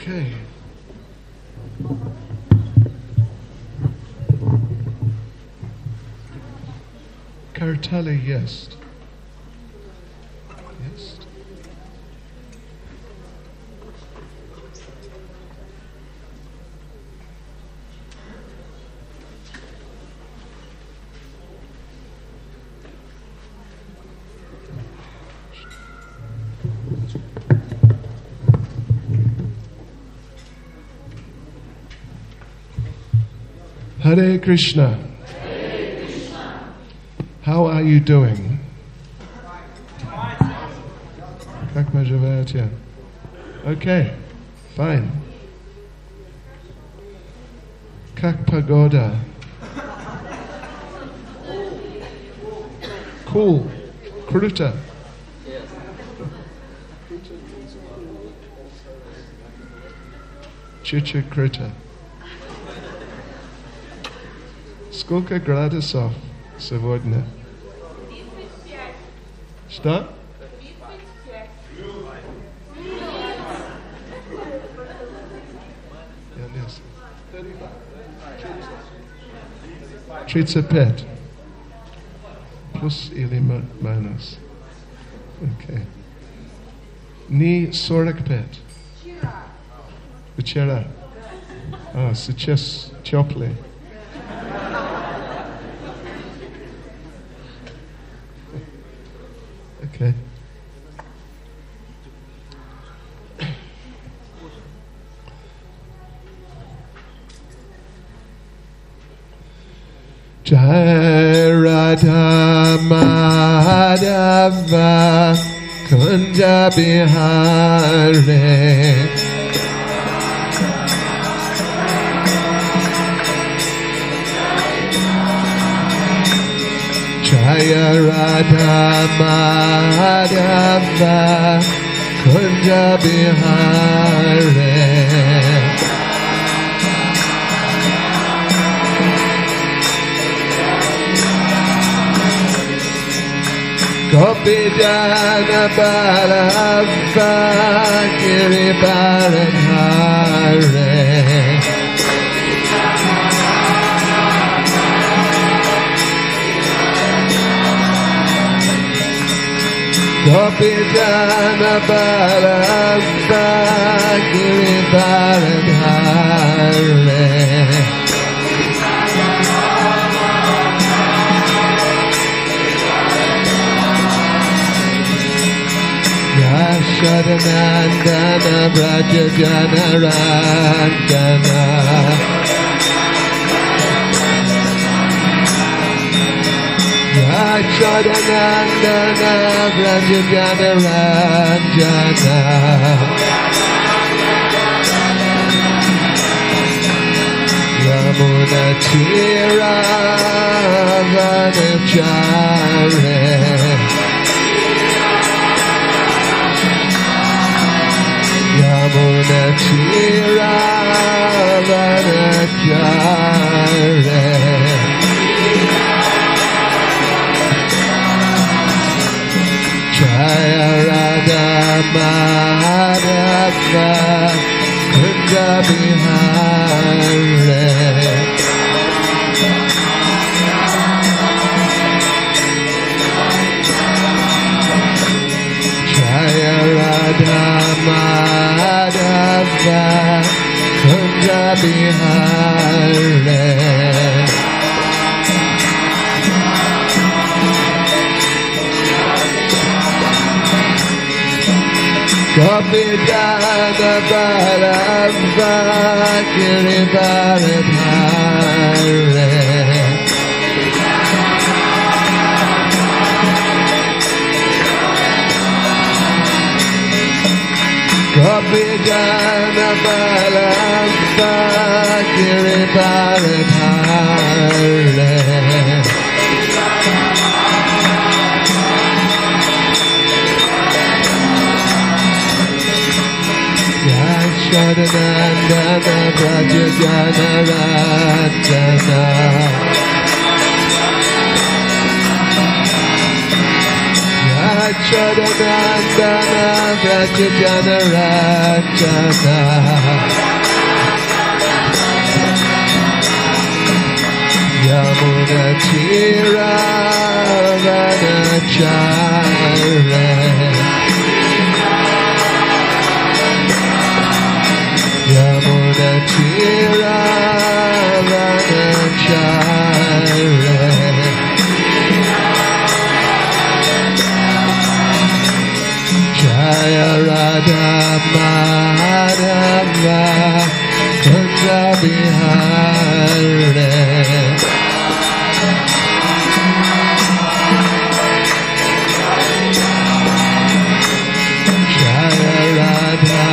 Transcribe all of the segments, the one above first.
Okay. Kartali, yes. Yes. Hare Krishna. Hare Krishna. How are you doing? Как поживаете? Okay, fine. Как погода? Cool. Круто. Чича круто. Сколько градусов сегодня? 35. Что? 35. Я не знаю. 35. Плюс или минус? Окей. Не 45. Вчера. А, сейчас теплый. Okay. Jai Radha Madhava Kunja Bihare Jaya Radha Madhava Kunja Bihare Gopi Jana Balava Giri Baradhare Gopi Jana Balava Giri Baradhare Yashodanandana Braja Janarandana Yashodanandana Braja Janarandana Yamuna Tira Vanachare Yamuna Tira Vanachare Jaya Radha Madhava Kunja Bihare Jaya Radha Madhava Kunja Bihare Gopi Jana Balava Giri Baradhare Gopi Jana Balava Giri Baradhare Yashodanandana Braja Janarandana Yashodanandana Braja Raja Jana Rajana Yamuna Tira Vanachare Yamuna Tira Vanachare Jaya Radha Madhava Kunda Bihare Jaya Radha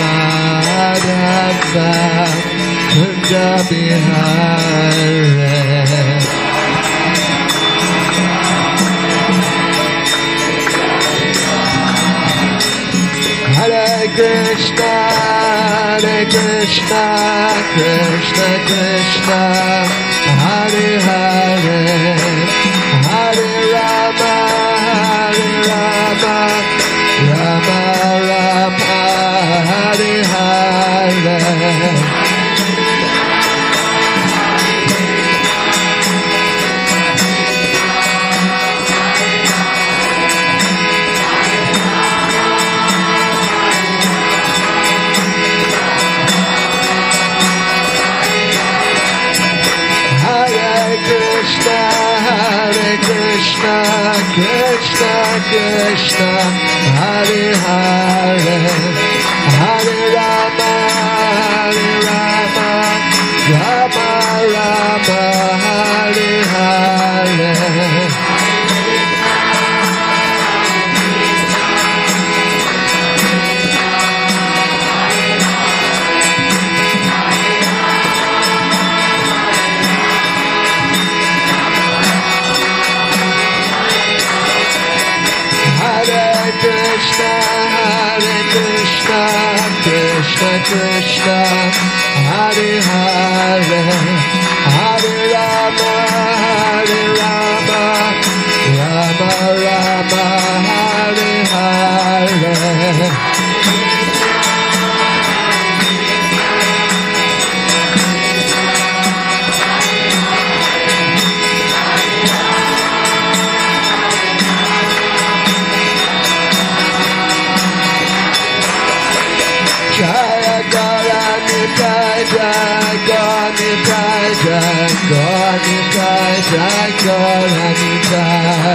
Madhava Kunda Bihare Hare Krishna, Krishna Krishna, Hare Hare, Hare Rama, Rama Rama, Hare Hare. Krishna, Krishna Krishna, Hare Hare, Hare Rama, Rama Rama, Hare Hare. Krishna, Krishna Krishna, Hare Hare, Hare Rama, Rama Rama, Hare Hare. Jaya Gauranitai, Jaya Gauranitai, Jaya Gauranitai, Jaya Gauranitai.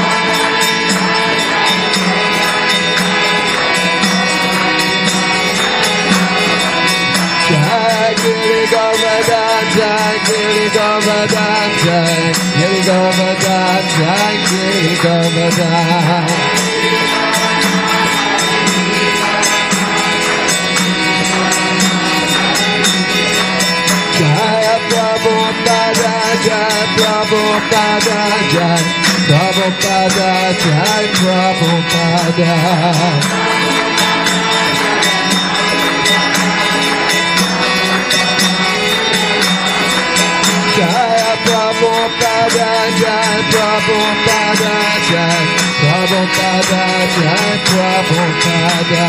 Jaya Giri Govardhan, Jaya Giri Govardhan, Jaya Giri Govardhan, Jaya Giri Govardhan. Jaya Prabhupada, Jaya Prabhupada, Jaya Prabhupada, Jaya Prabhupada. Jaya Prabhupada, Jaya Prabhupada, Jaya Prabhupada, Jaya Prabhupada.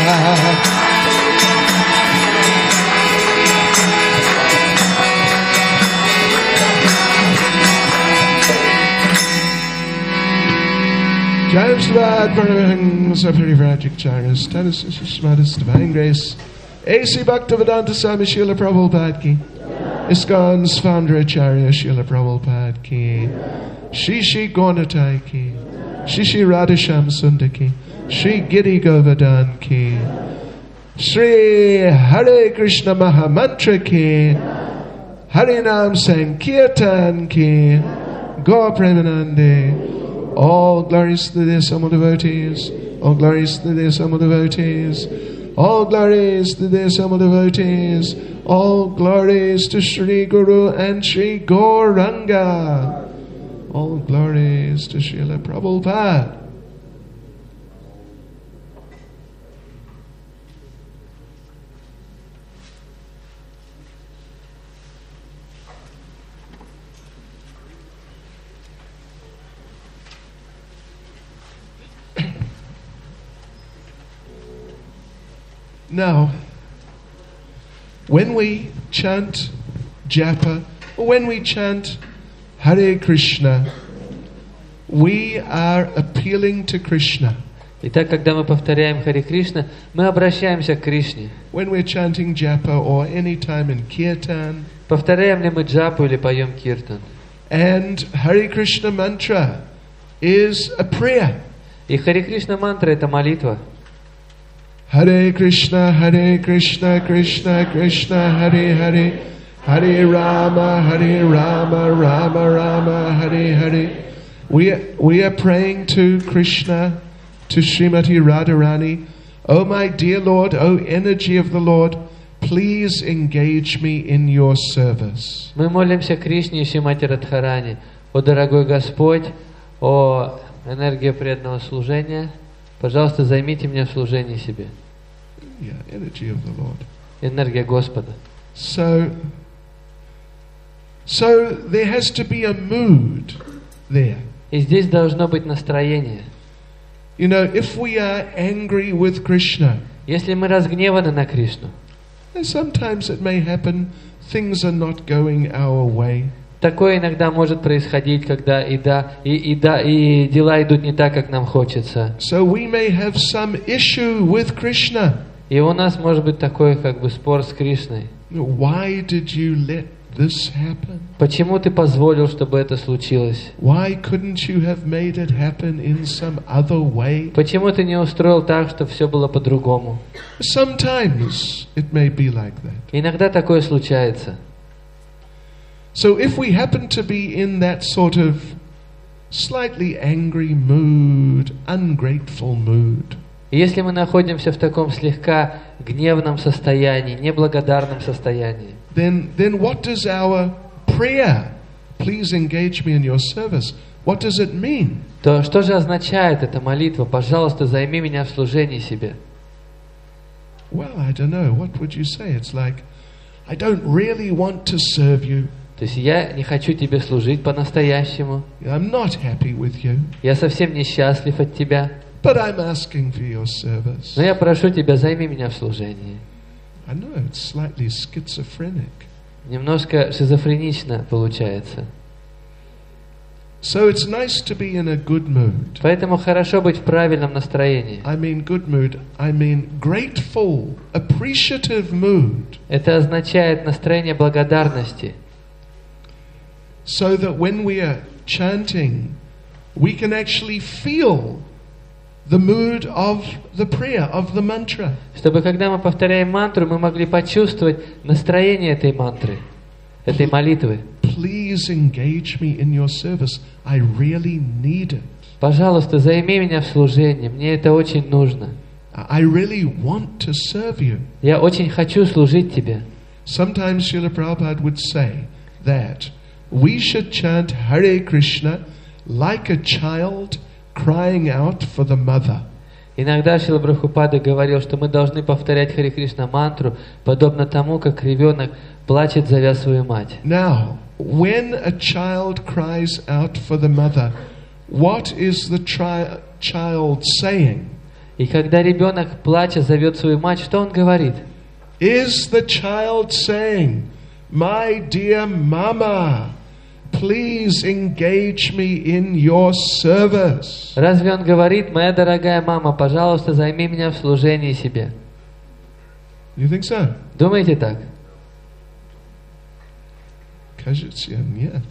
James Lad, Parang Safari Vratic Charas, Tanis Shmadas, Divine Grace, A.C. Bhaktivedanta Swami Srila Prabhupada Ki, ISKCON's founder Acharya Srila Prabhupada Ki, Shri Gonatai Ki, Shri Radhasham Sundar Ki, Shri Giri Govardhan Ki, Shri Hare Krishna Mahamantra Ki, Harinam Sankirtan Ki, Gaur Premanande. All glories to the Sama devotees. All glories to the Sama devotees. All glories to the Sama devotees. All glories to Sri Guru and Sri Gauranga. All glories to Srila Prabhupada. Now, when we chant japa, or when we chant Hare Krishna, we are appealing to Krishna. Итак, когда мы повторяем Харе Кришна, мы обращаемся к Кришне. When we're chanting japa or any time in kirtan, Повторяем ли мы джапу или поем киртан? and Hare Krishna mantra is a prayer. И Харе Кришна мантра — это молитва. Hare Krishna, Krishna Krishna, Hare Hare, Hare Rama, Rama Rama, Hare Hare. We are praying to Krishna, to Srimati Radharani. Oh my dear Lord, oh energy of the Lord, please engage me in your service. Мы молимся Кришне и Шримати Радхарани. О дорогой Господь, о энергия преданного служения, пожалуйста, займите меня в служении себе. Yeah, energy of the Lord. Энергия Господа. So there has to be a mood there. И здесь должно быть настроение. You know, if we are angry with Krishna, Если мы разгневаны на Кришну, and sometimes it may happen, things are not going our way. такое иногда может происходить, когда и дела идут не так, как нам хочется. So we may have some issue with Krishna. И у нас может быть такой как бы спор с Кришной. Why did you let this happen? Почему ты позволил, чтобы это случилось? Why couldn't you have made it happen in some other way? Почему ты не устроил так, чтобы все было по-другому? Sometimes it may be like that. Иногда такое случается. So if we happen to be in that sort of slightly angry mood, ungrateful mood, И если мы находимся в таком слегка гневном состоянии, неблагодарном состоянии, then what does our prayer, please engage me in your service, what does it mean? то что же означает эта молитва? Пожалуйста, займи меня в служении себе. Well, I don't know. What would you say? It's like, I don't really want to serve you. То есть я не хочу тебе служить по-настоящему. I'm not happy with you, Я совсем несчастлив от тебя. but I'm asking for your service. Но я прошу тебя, займи меня в служении. I know it's slightly schizophrenic. Немножко шизофренично получается. So it's nice to be in a good mood. Поэтому хорошо быть в правильном настроении. I mean good mood. I mean grateful, appreciative mood. Это означает настроение благодарности. So that when we are chanting, we can actually feel the mood of the prayer, of the mantra. Чтобы когда мы повторяем мантру, мы могли почувствовать настроение этой мантры, этой молитвы. Please engage me in your service. I really need it. Пожалуйста, займи меня в служении. Мне это очень нужно. I really want to serve you. Я очень хочу служить тебе. Sometimes Srila Prabhupada would say that we should chant Hare Krishna like a child crying out for the mother. Иногда Шрила Прабхупада говорил, что мы должны повторять Харе Кришна мантру, подобно тому, как ребенок плачет, зовя свою мать. Now, when a child cries out for the mother, what is the child saying? И когда ребенок, плача, зовет свою мать, что он говорит? Is the child saying, "My dear mama, please engage me in your service"? Разве он говорит: моя дорогая мама, пожалуйста, займи меня в служении себе? You think so? Думаете так? Кажется, нет.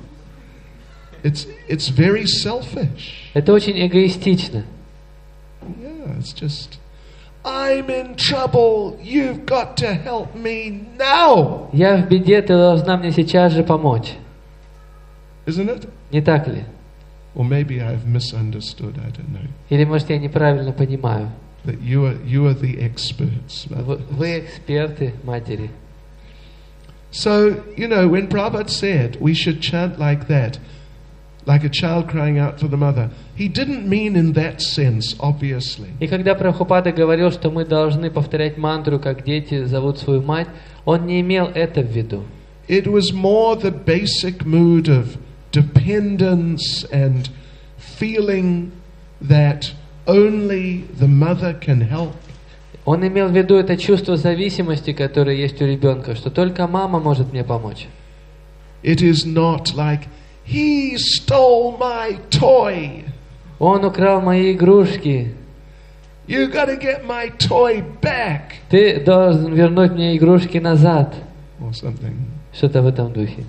It's very selfish. Это очень эгоистично. Yeah, it's just, I'm in trouble. You've got to help me now. Я в беде, ты должна мне сейчас же помочь. Isn't it? Не так ли? Or maybe I've misunderstood, I don't know. Или, может, я неправильно понимаю? That you are the experts. Вы эксперты, матери. So, you know, when Prabhupada said we should chant like that, like a child crying out for the mother, he didn't mean in that sense, obviously. И когда Прабхупада говорил, что мы должны повторять мантру, как дети зовут свою мать, он не имел это в виду. It was more the basic mood of dependence and feeling that only the mother can help. Он имел в виду это чувство зависимости, которое есть у ребенка, что только мама может мне помочь. It is not like, he stole my toy. Он украл мои игрушки. You gotta get my toy back. Ты должен вернуть мне игрушки назад. Or something. Что-то в этом духе.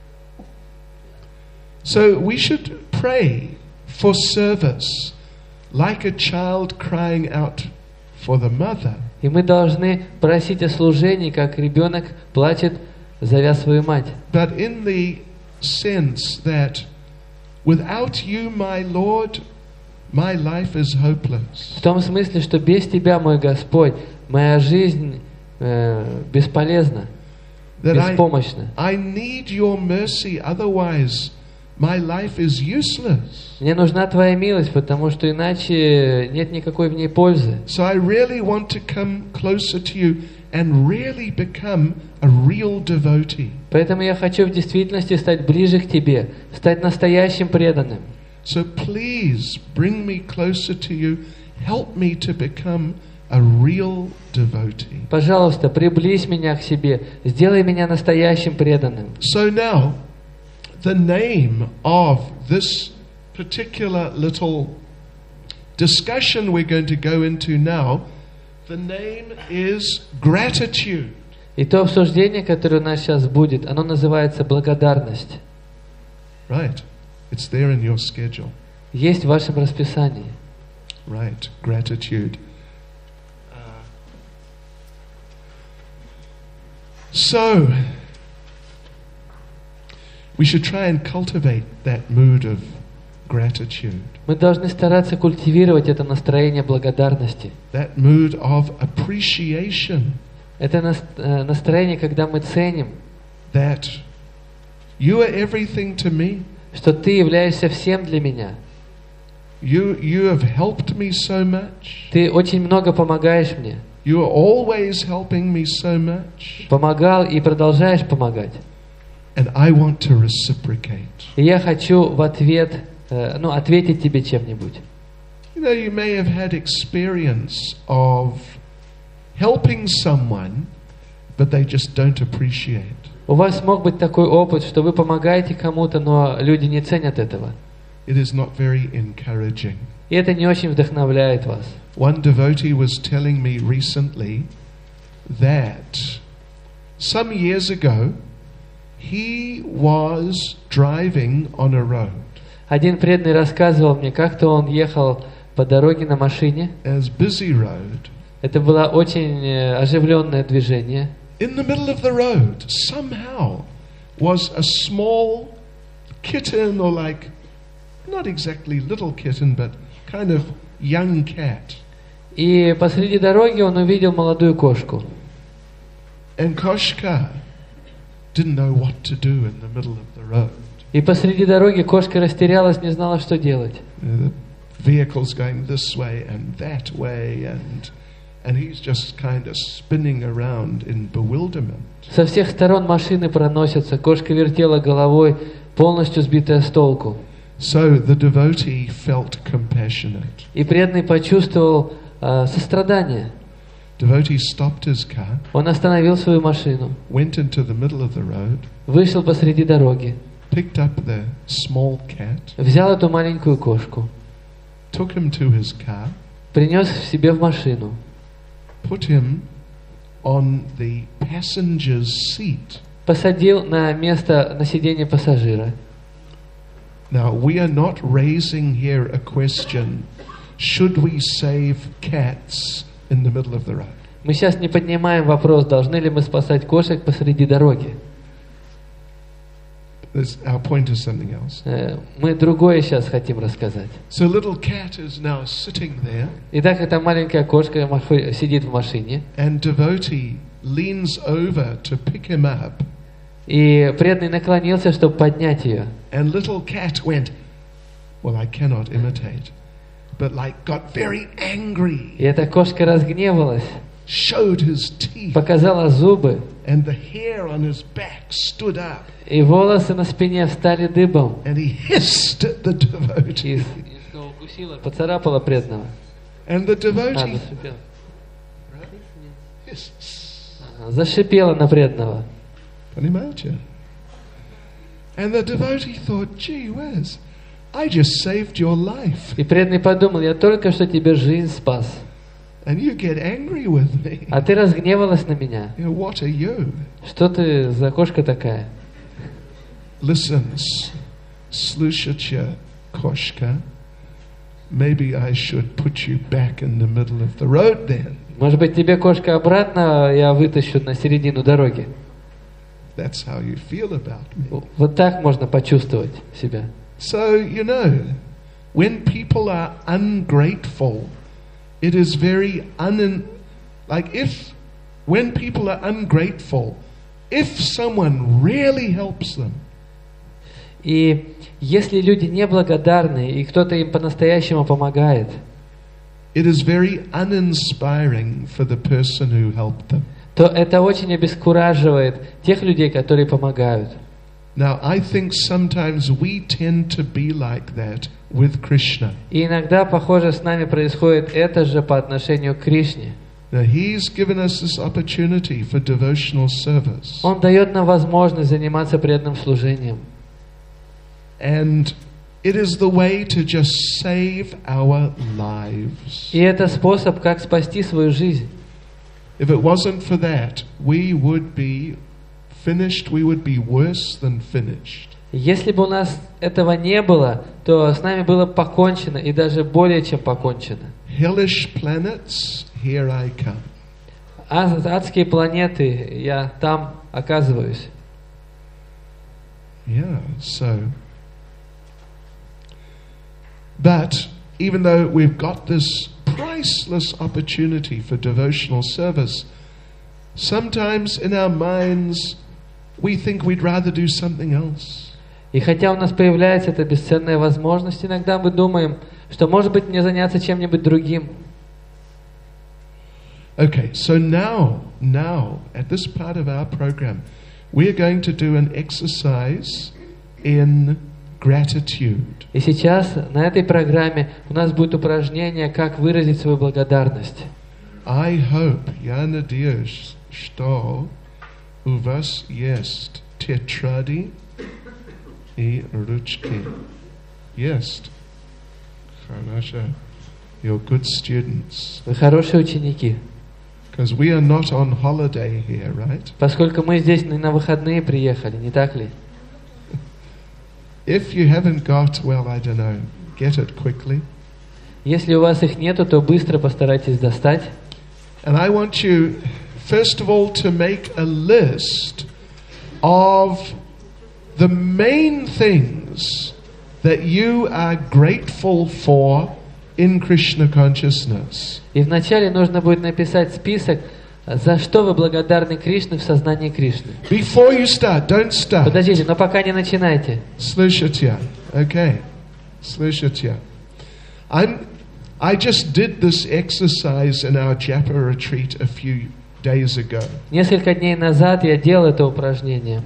So we should pray for service like a child crying out for the mother. И мы должны просить о служении, как ребенок плачет, зовя свою мать. But in the sense that without you, my Lord, my life is hopeless. В том смысле, что без Тебя, мой Господь, моя жизнь бесполезна, That беспомощна. I need your mercy, otherwise my life is useless. Мне нужна Твоя милость, потому что иначе нет никакой в ней пользы. So I really want to come closer to you and really become a real devotee. Поэтому я хочу в действительности стать ближе к Тебе, стать настоящим преданным. So please bring me closer to you. Help me to become a real devotee. Пожалуйста, приблизь меня к себе, сделай меня настоящим преданным. So now, the name of this particular little discussion we're going to go into now, the name is gratitude. И то обсуждение, которое у нас сейчас будет, оно называется благодарность. Right. It's there in your schedule. Есть в вашем расписании. Right. Gratitude. So, we should try and cultivate that mood of gratitude. Мы должны стараться культивировать это настроение благодарности. That mood of appreciation. Это настроение, когда мы ценим, That you are everything to me. что Ты являешься всем для меня. You have helped me so much. Ты очень много помогаешь мне. You are always helping me so much. Помогал и продолжаешь помогать. And I want to reciprocate. И я хочу в ответ, ответить тебе чем-нибудь. You know, you may have had experience of helping someone, but they just don't appreciate. У вас мог быть такой опыт, что вы помогаете кому-то, но люди не ценят этого. It is not very encouraging. И это не очень вдохновляет вас. One devotee was telling me recently that some years ago he was driving on a road. Один преданный рассказывал мне, как-то он ехал по дороге на машине. As busy road. Это было очень оживленное движение. In the middle of the road, somehow was a small kitten, or like, not exactly little kitten, but kind of young cat. И посреди дороги он увидел молодую кошку. And Koshka didn't know what to do in the middle of the road. И посреди дороги кошка растерялась, не знала, что делать. The vehicles going this way and that way, and he's just kind of spinning around in bewilderment. Со всех сторон машины проносятся, кошка вертела головой, полностью сбитая с толку. So the devotee felt compassionate. И преданный почувствовал сострадание. Devotee stopped his car, Он остановил свою машину, went into the middle of the road, вышел посреди дороги, picked up the small cat, взял эту маленькую кошку, took him to his car, принес себе в машину, put him on the passenger's seat. посадил на место, на сиденье пассажира. Now, we are not raising here a question, should we save cats in the middle of the road? Мы сейчас не поднимаем вопрос, должны ли мы спасать кошек посреди дороги. Our point is something else. Мы другое сейчас хотим рассказать. So little cat is now sitting there, Итак, эта маленькая кошка сидит в машине, and devotee leans over to pick him up, и преданный наклонился, чтобы поднять ее. and little cat went, well, I cannot imitate, but like got very angry, И эта кошка разгневалась, showed his teeth, показала зубы, and the hair on his back stood up, и волосы на спине встали дыбом. and he hissed at the devotee. И укусила, поцарапала преданного. And the devotee, Зашипела. Зашипела на преданного. Понимаете? And the devotee thought, gee whiz, I just saved your life. И преданный подумал, я только что тебе жизнь спас. And you get angry with me. А ты разгневалась на меня. You know, what are you? Что ты за кошка такая? Listen, Slushatya Koshka, maybe I should put you back in the middle of the road then. Может быть, тебе кошка обратно я вытащу на середину дороги. That's how you feel about me. Вот так можно почувствовать себя. So, you know, when people are ungrateful, it is very when people are ungrateful, if someone really helps them, И если люди неблагодарны, и кто-то им по-настоящему помогает, it is very uninspiring for the person who helped them. то это очень обескураживает тех людей, которые помогают. Now, I think sometimes we tend to be like that with Krishna. И иногда, похоже, с нами происходит это же по отношению к Кришне. Now, He's given us this opportunity for devotional service. Он дает нам возможность заниматься преданным служением. And it is the way to just save our lives. И это способ, как спасти свою жизнь. If it wasn't for that, we would be finished, we would be worse than finished. Если бы у нас этого не было, то с нами было покончено, и даже более чем покончено. Hellish planets, here I come. Адские планеты, я там оказываюсь. Yeah, so. But even though we've got this priceless opportunity for devotional service, sometimes in our minds we think we'd rather do something else. И хотя у нас появляется эта бесценная возможность, иногда мы думаем, что, может быть, мне заняться чем-нибудь другим. Okay, so now, at this part of our program, we are going to do an exercise in gratitude. И сейчас на этой программе у нас будет упражнение, как выразить свою благодарность. I hope, я надеюсь, что у вас есть тетради и ручки. Есть. Хорошо. You're good students. Вы хорошие ученики. Because we are not on holiday here, right? Поскольку мы здесь не на выходные приехали, не так ли? If you haven't got, well, I don't know, get it quickly. Если у вас их нету, то быстро постарайтесь достать. And I want you, first of all, to make a list of the main things that you are grateful for in Krishna consciousness. И вначале нужно будет написать список, за что вы благодарны Кришне в сознании Кришны. Before you start, don't start. Подождите, но пока не начинайте. Slushatya, okay. Slushatya. I just did this exercise in our Japa retreat a few days ago. Несколько дней назад я делал это упражнение.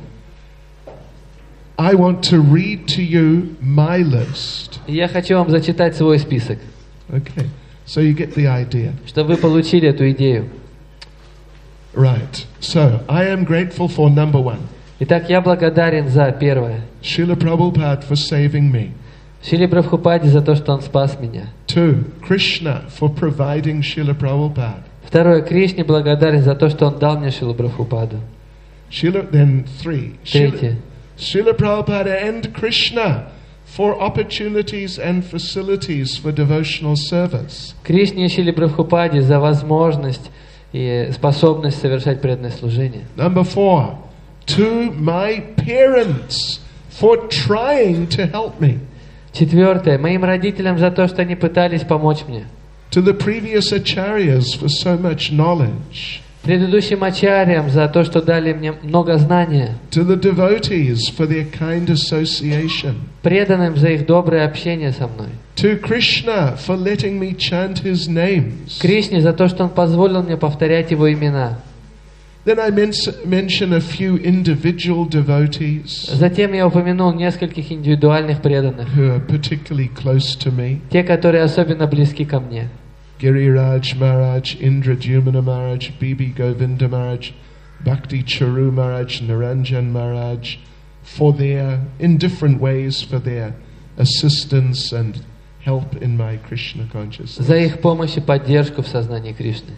I want to read to you my list. И я хочу вам зачитать свой список, Okay, so you get the idea. чтобы вы получили эту идею. Right, so I am grateful for number one. Итак, я благодарен за первое. Srila Prabhupada for saving me. Шрила Прабхупаде за то, что он спас меня. 2. Krishna for providing Srila Prabhupada. Второе, Кришне благодарен за то, что он дал мне Шрилу Прабхупаду. Then 3. Третье. Srila Prabhupada and Krishna for opportunities and facilities for devotional service. Кришне и Шриле Прабхупаде за возможность и способность совершать преданное служение. Number 4. To my parents for trying to help me. Четвертое, моим родителям за то, что они пытались помочь мне. To the previous acharyas for so much knowledge. Предыдущим ачарьям за то, что дали мне много знания. To the devotees for their kind association. Преданным за их доброе общение со мной. To Krishna for letting me chant his names. Кришне за то, что он позволил мне повторять его имена. Then I mention a few individual devotees Затем я упомянул нескольких индивидуальных преданных, who are particularly close to me. те, которые особенно близки ко мне. Giriraj Maharaj, Indradyumna Maharaj, Bibi Govinda Maharaj, Bhakti Charu Maharaj, Naranjan Maharaj, for their, in different ways, for their assistance and help in my Krishna consciousness. За их помощь и поддержку в сознании Кришны.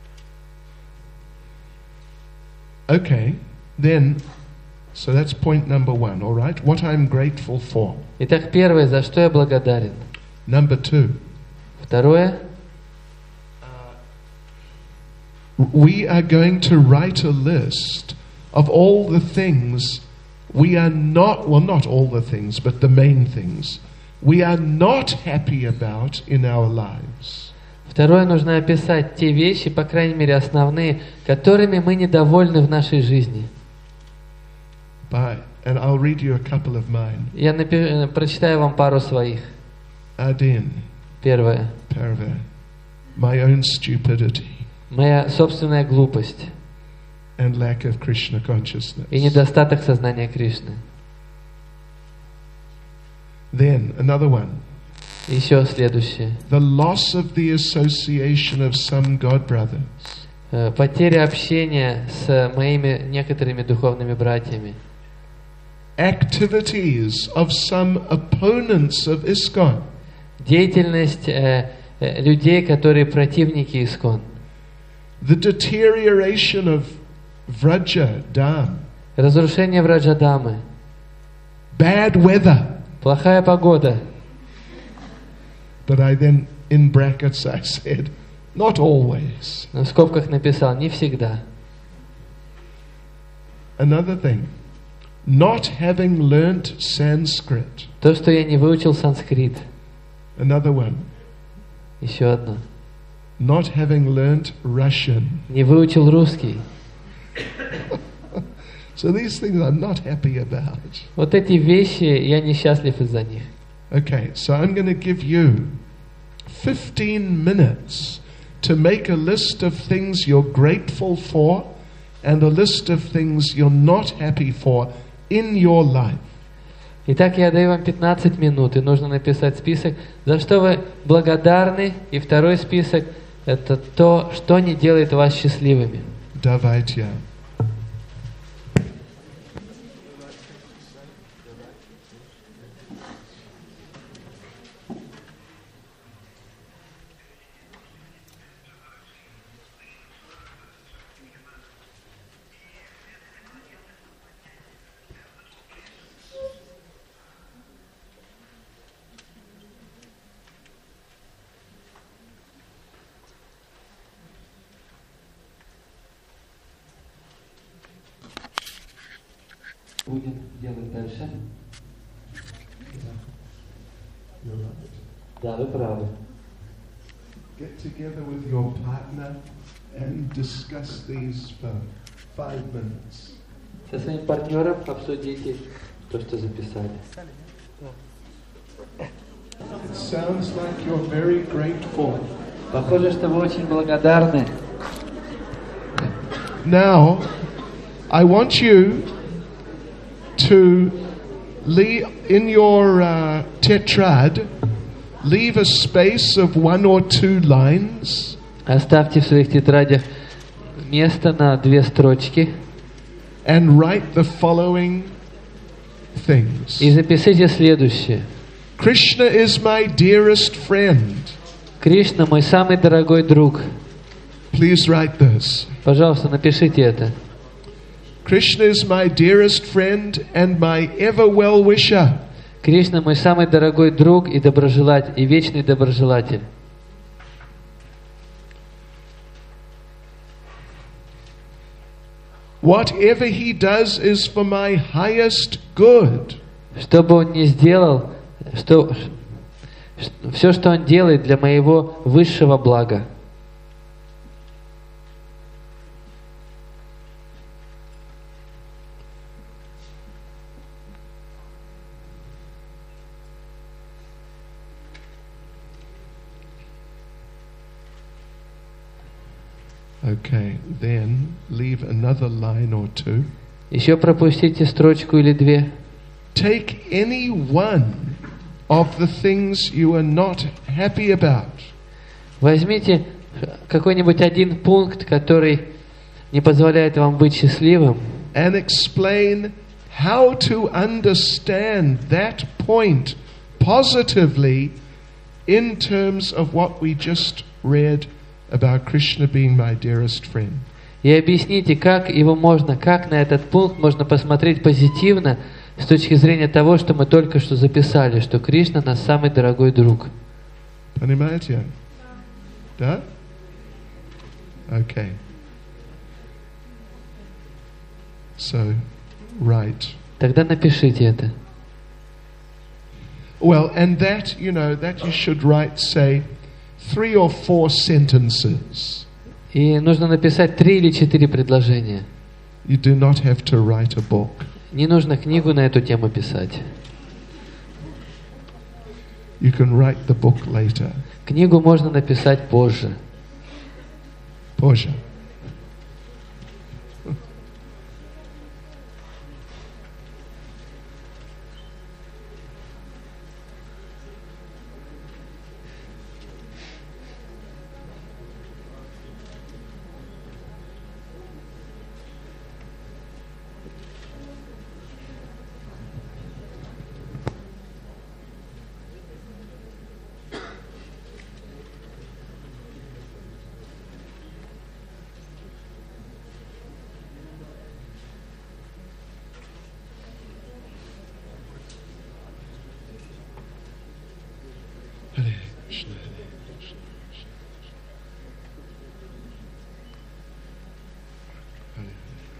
Okay, then, so that's point number one, all right? What I'm grateful for. Итак, первое, за что я благодарен. Number two, Второе, we are going to write a list of all the things we are not, well, not all the things, but the main things, we are not happy about in our lives. Второе, нужно описать те вещи, по крайней мере основные, которыми мы недовольны в нашей жизни. And I'll read you a couple of mine. Я прочитаю вам пару своих. Adin, Первое. Parva, my own stupidity Моя собственная глупость and lack of Krishna consciousness. и недостаток сознания Кришны. Then, another one. Еще следующее. The loss of the association of some god brothers. Потеря общения с моими некоторыми духовными братьями. Activities of some opponents of ISKCON. Деятельность людей, которые противники ИСККОН. The deterioration of Vraja Dham. Разрушение Враджадамы. Bad weather. Плохая погода. But I then, in brackets, I said, not always. В скобках написал, не всегда. Another thing, not having learnt Sanskrit. То, что я не выучил санскрит. Another one, Еще одно. not having learnt Russian. Не выучил русский. So these things I'm not happy about. Вот эти вещи, я несчастлив из-за них. Okay, so I'm going to give you 15 minutes to make a list of things you're grateful for and a list of things you're not happy for in your life. Итак, я даю вам 15 минут, и нужно написать список, за что вы благодарны, и второй список – это то, что не делает вас счастливыми. Давайте. Будем делать дальше. Да, вы правы. Get together with your partner and discuss these for 5 minutes. Со своим партнером обсудите то, что записали. It sounds like you're very grateful. Похоже, что вы очень благодарны. Now, I want you to leave in your tetrad, leave a space of 1 or 2 lines. Оставьте в своих тетрадях место на 2 строчки. And write the following things. И запишите следующее. Krishna is my dearest friend. Кришна мой самый дорогой друг. Please write this. Пожалуйста, напишите это. Krishna is my dearest friend and my ever well wisher. Кришна мой самый дорогой друг и доброжелатель, и вечный доброжелатель. Whatever he does is for my highest good. Что бы он ни сделал, все, что он делает для моего высшего блага. Okay, then leave another line or 2. Еще пропустите строчку или 2. Take any one of the things you are not happy about. Возьмите какой-нибудь один пункт, который не позволяет вам быть счастливым, and explain how to understand that point positively in terms of what we just read about Krishna being my dearest friend. и объясните, как на этот пункт можно посмотреть позитивно с точки зрения того, что мы только что записали, что Кришна наш самый дорогой друг. Понимаете? Да? Okay. So, right. Тогда напишите это. Well, and that you should write, say, 3 or 4 sentences. И нужно написать 3 или 4 предложения. You do not have to write a book. Не нужно книгу на эту тему писать. You can write the book later. Книгу можно написать позже. Позже. Hare Krishna, Hare Krishna, Krishna Krishna. Hare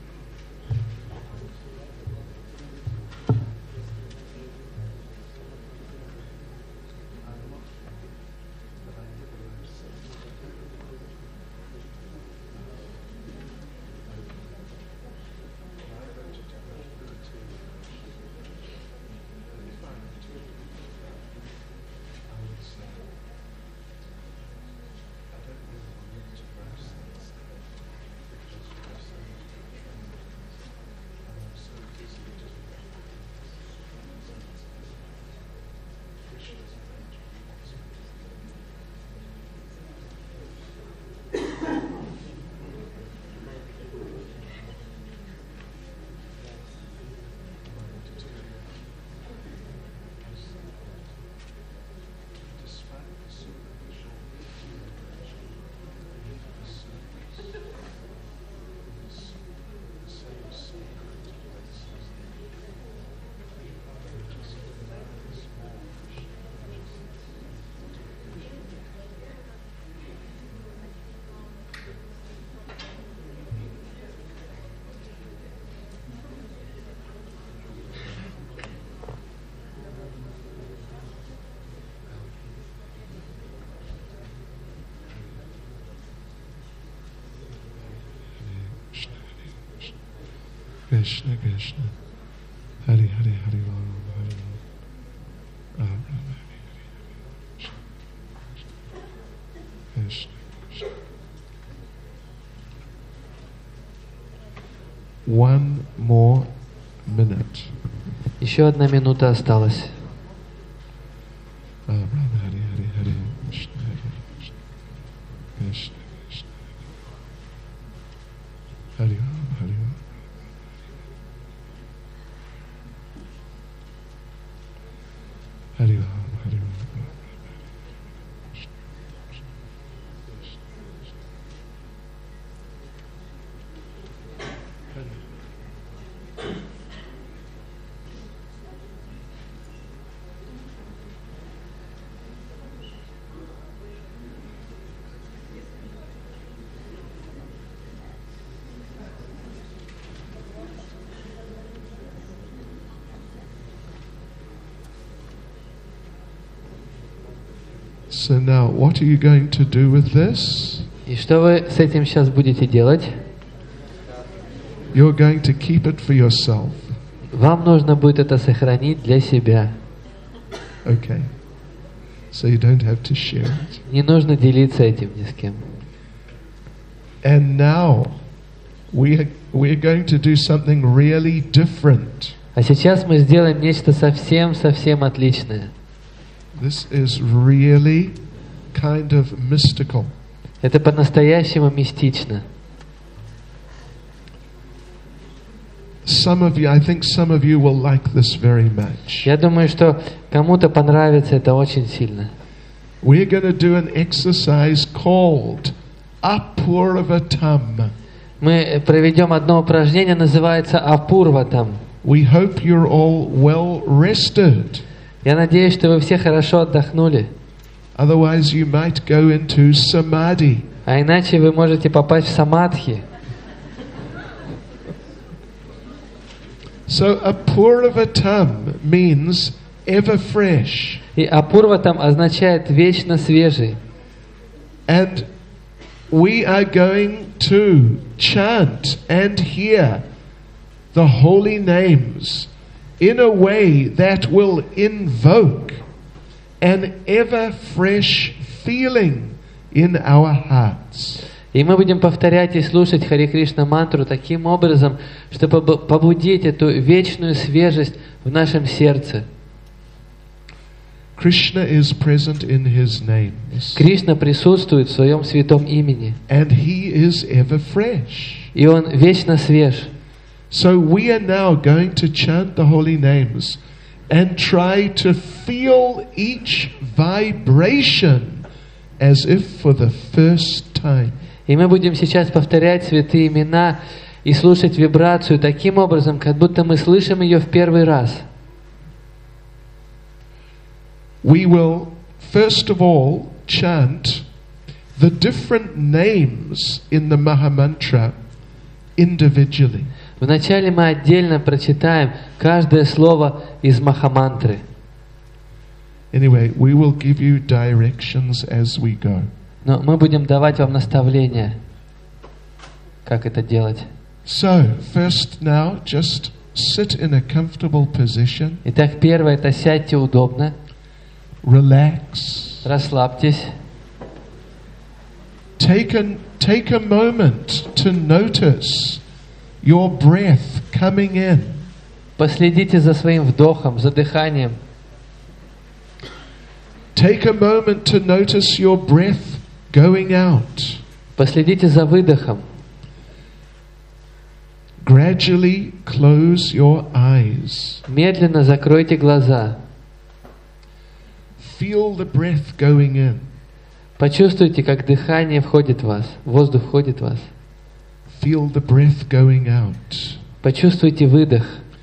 Krishna Krishna, Hare Hare Hare Ram, Hare Ram, Ram Ram Hare Hare, Krishna Krishna. One more minute. Еще 1 минута осталась. Ram Ram Hare Hare Hare Krishna Hare Krishna, Krishna Krishna, Hare Ram Hare Ram. Hare Ram, Hare Ram, So now, what are you going to do with this? И что вы с этим сейчас будете делать? You're going to keep it for yourself. Вам нужно будет это сохранить для себя. Okay. So you don't have to share it. Не нужно делиться этим ни с кем. And now, we're going to do something really different. А сейчас мы сделаем нечто совсем отличное. This is really kind of mystical. Это по-настоящему мистично. I think some of you will like this very much. Я думаю, что кому-то понравится это очень сильно. We're going to do an exercise called Apurvatam. Мы проведем одно упражнение, называется Апурватам. We hope you're all well rested. Я надеюсь, что вы все хорошо отдохнули. Otherwise you might go into samadhi. А иначе вы можете попасть в самадхи. So Apurvatam means ever fresh. И Апурватам означает вечно свежий. And we are going to chant and hear the holy names in a way that will invoke an ever fresh feeling in our hearts. И мы будем повторять и слушать Харе Кришна мантру таким образом, чтобы побудить эту вечную свежесть в нашем сердце. Krishna is present in his names. Кришна присутствует в своем святом имени. And he is ever fresh. И он вечно свеж. So we are now going to chant the holy names and try to feel each vibration as if for the first time. И мы будем сейчас повторять святые имена и слушать вибрацию таким образом, как будто мы слышим ее в первый раз. We will first of all chant the different names in the Mahamantra individually. Вначале мы отдельно прочитаем каждое слово из Махамантры. Anyway, we will give you directions as we go. Но мы будем давать вам наставления, как это делать. So, first now, just sit in a comfortable position, Итак, первое — это сядьте удобно, relax, расслабьтесь, take a moment to notice your breath coming in. последите за своим вдохом, за дыханием. Take a moment to notice your breath going out. Последите за выдохом. Gradually close your eyes. Медленно закройте глаза. Feel the breath going in. Почувствуйте, как дыхание входит в вас, воздух входит в вас. Feel the breath going out. Почувствуйте выдох.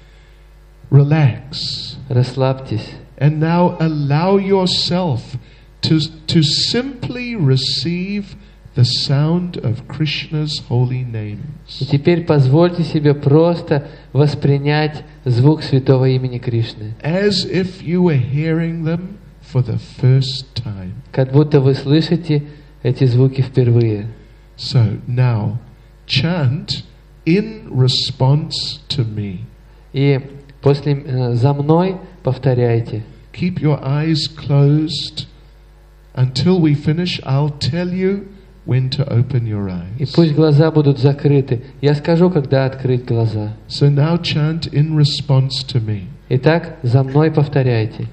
Relax. Расслабьтесь. And now allow yourself to simply receive the sound of Krishna's holy И names. теперь позвольте себе просто воспринять звук святого имени Кришны, As if you were hearing them for the first time. как будто вы слышите эти звуки впервые. So now chant in response to me. И после за мной повторяйте. Keep your eyes closed until we finish. I'll tell you when to open your И eyes. пусть глаза будут закрыты. Я скажу, когда открыть глаза. So now chant in response to me. Итак, за мной повторяйте.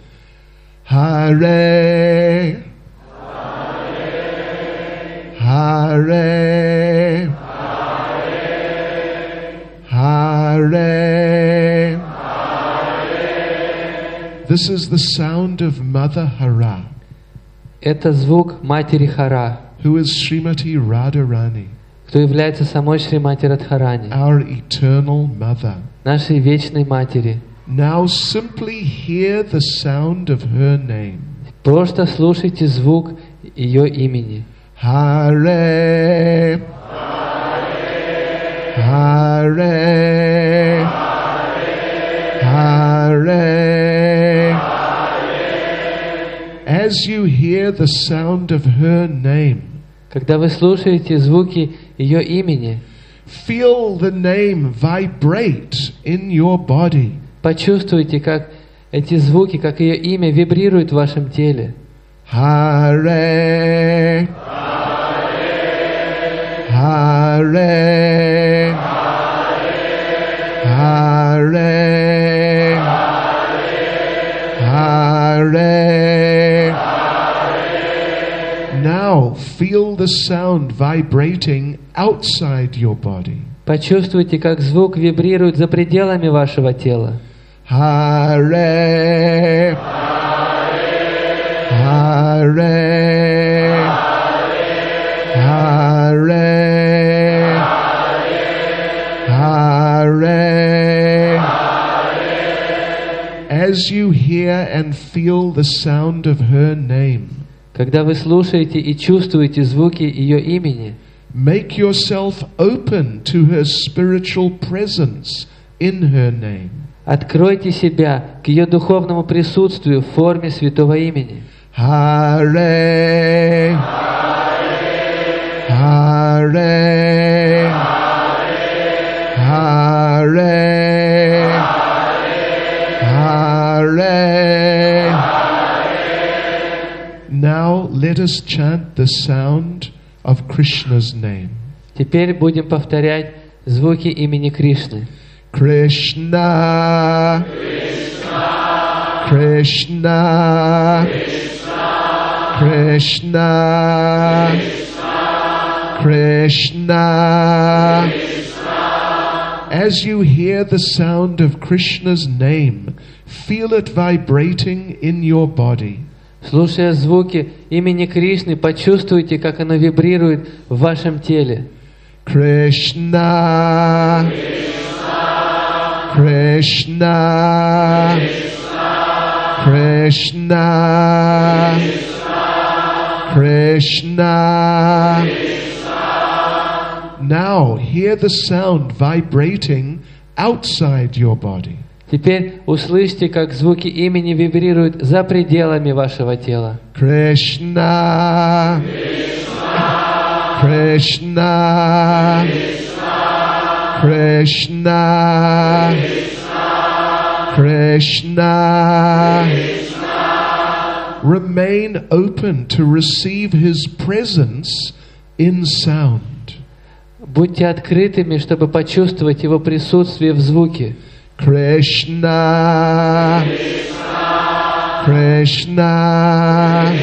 Hare, Hare, Hare. This is the sound of Mother Hara, Это звук матери Хара, who is Srimati Radharani, кто является самой Шримати Радхарани, our eternal mother. нашей вечной матери. Now simply hear the sound of her name. Просто слушайте звук ее имени. Hare, Hare, Hare. As you hear the sound of her name, Когда вы слушаете звуки ее имени, feel the name vibrate in your body. почувствуйте, как эти звуки, как ее имя вибрирует в вашем теле. Hare, Hare, Hare, Hare. Now feel the sound vibrating outside your body. Почувствуйте, как звук вибрирует за пределами вашего тела. Hare, Hare, Hare, Hare. As you hear and feel the sound of her name, Когда вы слушаете и чувствуете звуки ее имени, make yourself open to her spiritual presence in her name. откройте себя к ее духовному присутствию в форме святого имени. Hare, Hare, Hare, Hare. Now let us chant the sound of Krishna's name. Теперь будем повторять звуки имени Кришны. Krishna, Krishna, Krishna, Krishna. As you hear the sound of Krishna's name, feel it vibrating in your body. Слушая звуки имени Кришны, почувствуйте, как оно вибрирует в вашем теле. Krishna, Krishna, Krishna, Krishna. Now hear the sound vibrating outside your body. Теперь услышьте, как звуки имени вибрируют за пределами вашего тела. Krishna, Krishna, Krishna, Krishna. Remain open to receive His presence in sound. Будьте открытыми, чтобы почувствовать Его присутствие в звуке. Krishna, Krishna,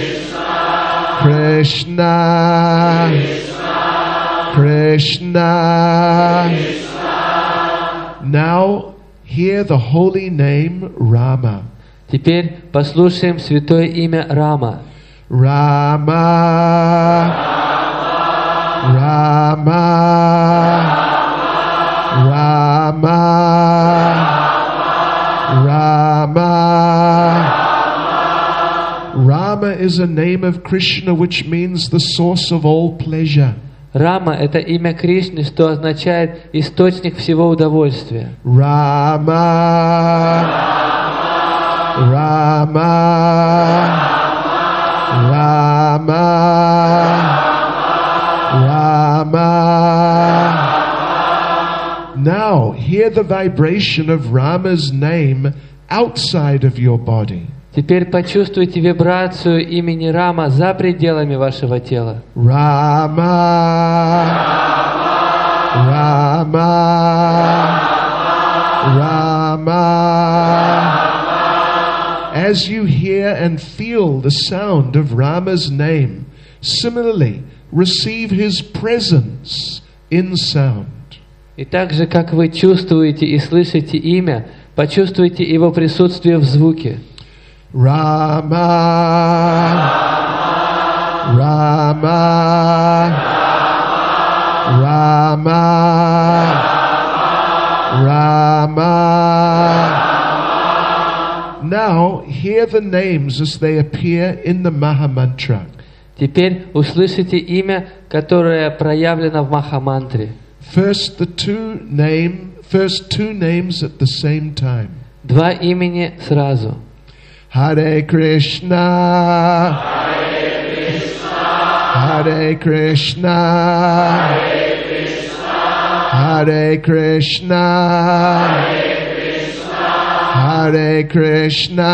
Krishna, Krishna. Now hear the holy name Rama. Теперь послушаем святое имя Рама. Rama, Rama, Rama, Rama. Rama is a name of Krishna which means the source of all pleasure. Рама — это имя Кришны, что означает источник всего удовольствия. Rama, Rama, Rama, Rama. Now hear the vibration of Rama's name outside of your body. Теперь почувствуйте вибрацию имени Рама за пределами вашего тела. Rama, Rama, Rama. As you hear and feel the sound of Rama's name, similarly receive His presence in sound. И так же, как вы чувствуете и слышите имя, почувствуйте Его присутствие в звуке. Rama, Rama, Rama, Rama. Now hear the names as they appear in the Mahamantra. Теперь услышите имя, которое проявлено в Махамантре. First two names at the same time. Два имени сразу. Hare Krishna, Hare Krishna, Hare Krishna, Hare Krishna.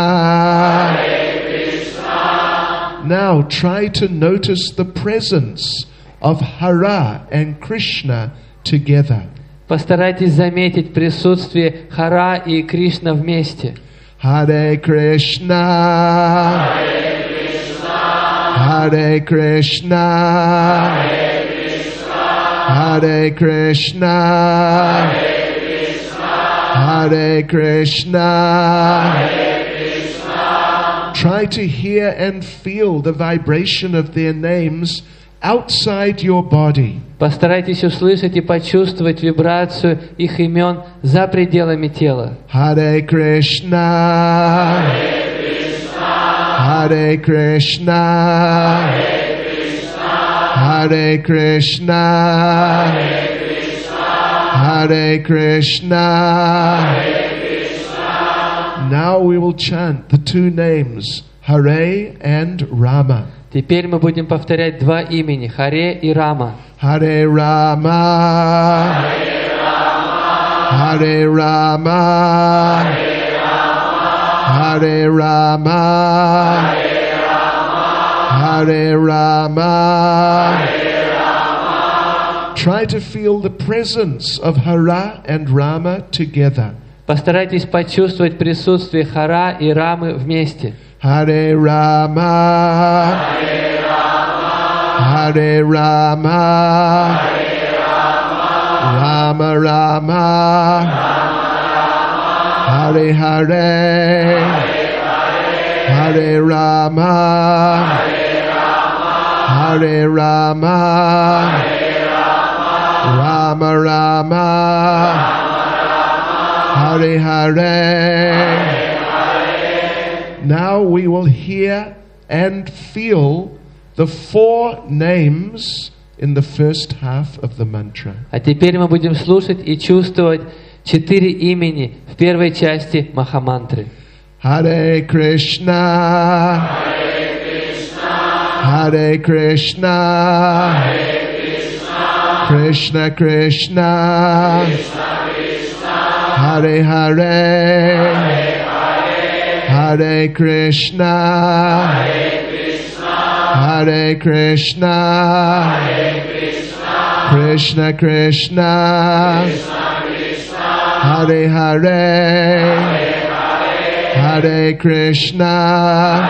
Now try to notice the presence of Hara and Krishna together. Постарайтесь заметить присутствие Хара и Кришна вместе. Hare Krishna, Hare Hare Krishna, Hare Krishna, Hare Krishna. Try to hear and feel the vibration of their names outside your body. Постарайтесь услышать и почувствовать вибрацию их имен за пределами тела. Hare Krishna, Hare Krishna, Hare Krishna, Hare Krishna. Now we will chant the two names, Hare and Rama. Теперь мы будем повторять два имени, Харе и Рама. Hare Rama, Hare Rama, Hare Rama, Hare Rama. Try to feel the presence of Hara and Rama together. Постарайтесь почувствовать присутствие Хара и Рамы вместе. Hare Rama, Hare Rama, Rama Rama, Hare Hare, Hare Rama, Hare Rama, Rama Rama, Hare Hare. Now we will hear and feel the four names in the first half of the mantra. А теперь мы будем слушать и чувствовать 4 имени в первой части Махамантры. Hare Krishna, Hare Krishna, Krishna Krishna, Hare Hare, Hare Krishna, Hare Krishna, Krishna Krishna, Hare Hare, Hare Krishna,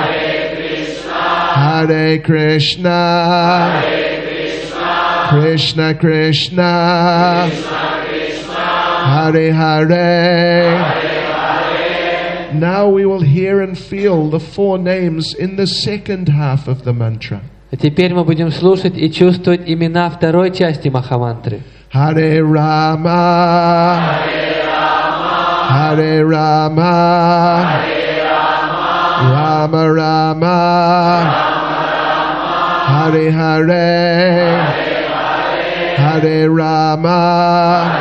Hare Krishna, Krishna Krishna, Hare Hare. Now we will hear and feel the four names in the second half of the mantra. А теперь мы будем слушать и чувствовать имена второй части Махамантры. Hare Rama, Hare Rama, Rama Rama, Hare Hare, Hare Rama,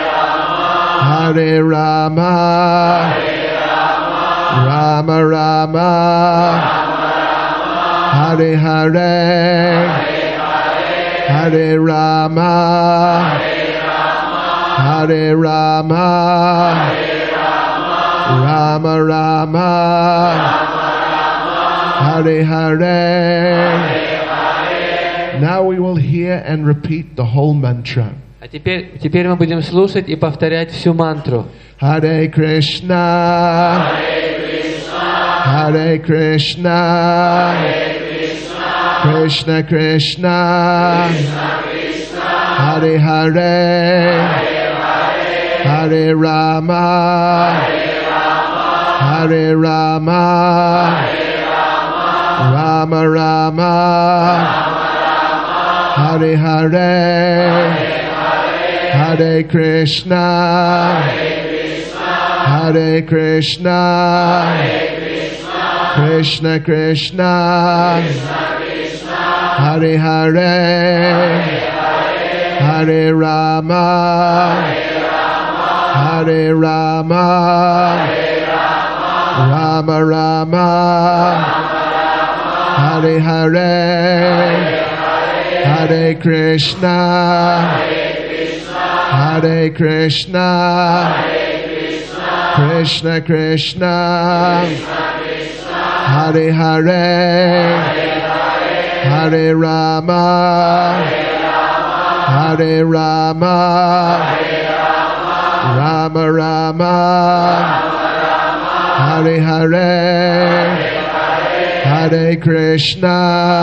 Hare Rama, Rama Rama, Hare Hare, Hare Rama, Hare Rama, Rama Rama, Hare Hare. Now we will hear and repeat the whole mantra. А теперь мы будем слушать и повторять всю мантру. Hare Krishna, Hare Krishna, Krishna Krishna, Hare Hare, Hare Rama, Hare Rama, Rama Rama, Hare Hare, Hare Krishna, Hare Krishna, Krishna Krishna, Hare Hare, Hare Rama, Hare Rama, Rama Rama, Hare Hare, Hare Krishna, Hare Krishna, Krishna Krishna, Hare Hare, Hare Rama, Hare Rama, Rama Rama, Hare Hare, Hare Krishna,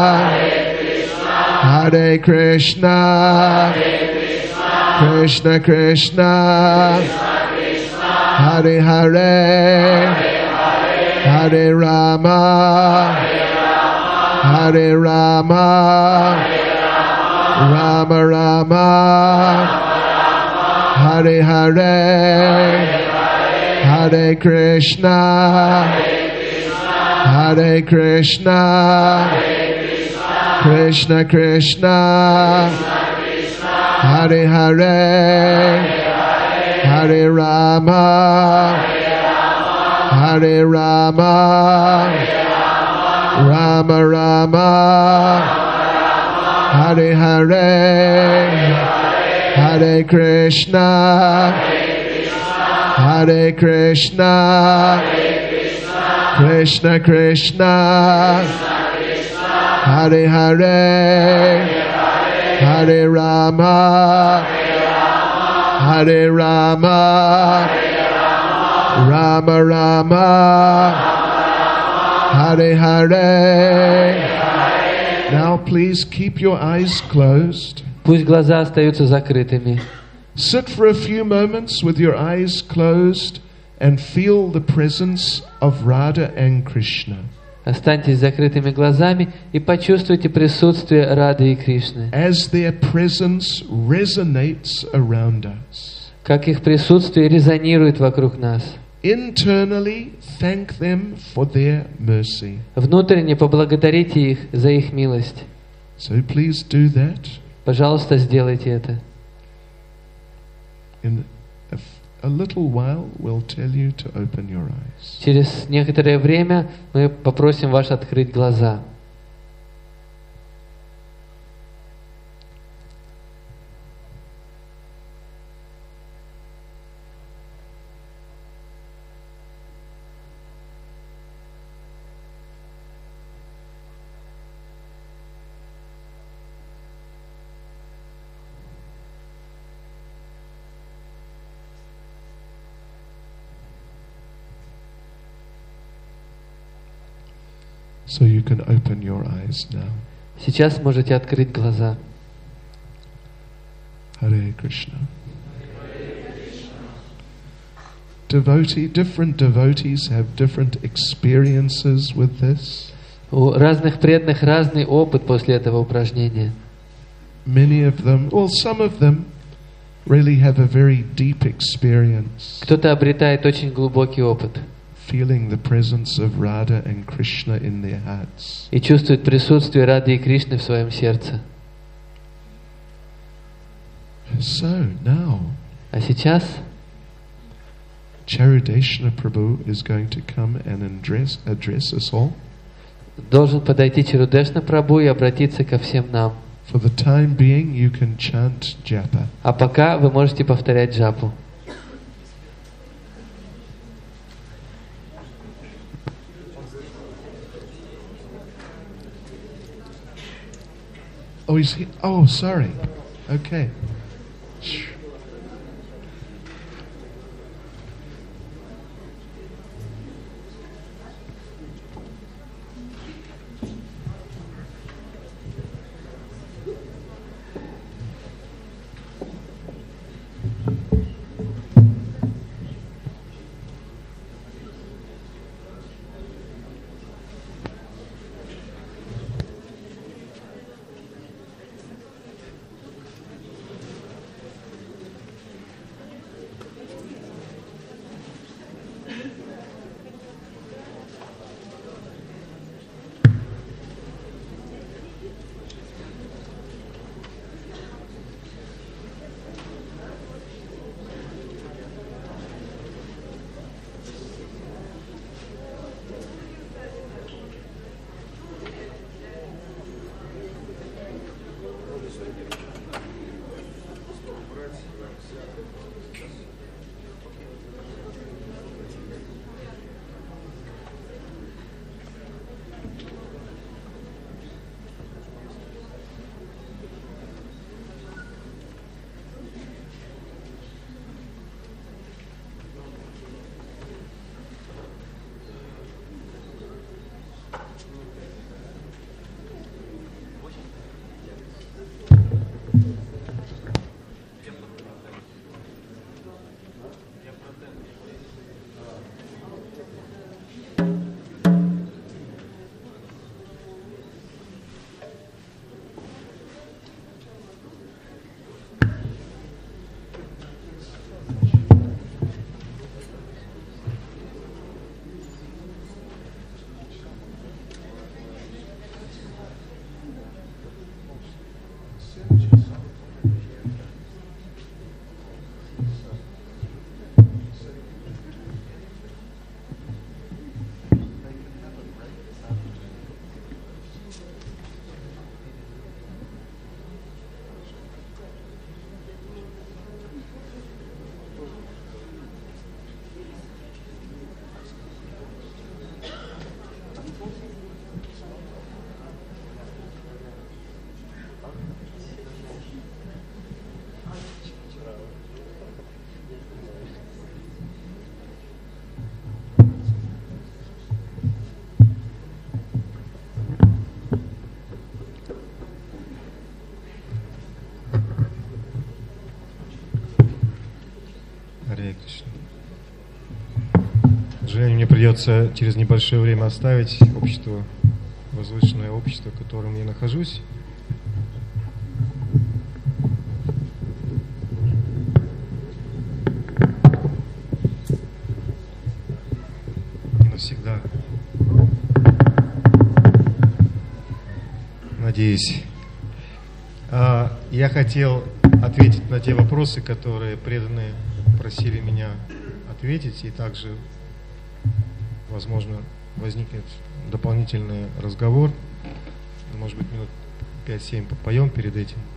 Hare Krishna, Krishna Krishna, Hare Hare, Hare Rama, Hare Rama, Rama Rama, Hare Hare, Hare Krishna, Hare Krishna, Krishna Krishna, Hare Hare, Hare Rama, Hare Rama, Rama Rama, Hare Hare, Hare Krishna, Hare Krishna, Krishna Krishna, Hare Hare, Hare Rama, Hare Rama, Rama Rama, Hare Hare. Now please keep your eyes closed. Пусть глаза остаются закрытыми. Sit for a few moments with your eyes closed and feel the presence of Radha and Krishna. Останьтесь с закрытыми глазами и почувствуйте присутствие Рады и Кришны. As their presence resonates around us. Как их присутствие резонирует вокруг нас. Internally, thank them for their mercy. Внутренне поблагодарите их за их милость. So please do that. Пожалуйста, сделайте это. In a little while, we'll tell you to open your eyes. Через некоторое время мы попросим вас открыть глаза. So you can open your eyes now. Сейчас можете открыть глаза. Hare Krishna. Different devotees have different experiences with this. У разных преданных разный опыт после этого упражнения. Many of them, well, some of them really have a very deep experience. Кто-то обретает очень глубокий опыт. Feeling the presence of Radha and Krishna in their hearts. И чувствует присутствие Рады и Кришны в своем сердце. So now, А сейчас Charudeshna Prabhu is going to come and address us all. должен подойти Чарудешна Прабху и обратиться ко всем нам. For the time being, you can chant japa. А пока вы можете повторять джапу. Oh, he's here. Oh, sorry. Okay. сожалению, мне придется через небольшое время оставить общество, возвышенное общество, в котором я нахожусь. Не навсегда. Надеюсь. Я хотел ответить на те вопросы, которые преданные просили меня ответить, и также, возможно, возникнет дополнительный разговор. Может быть, минут 5-7 попоем перед этим.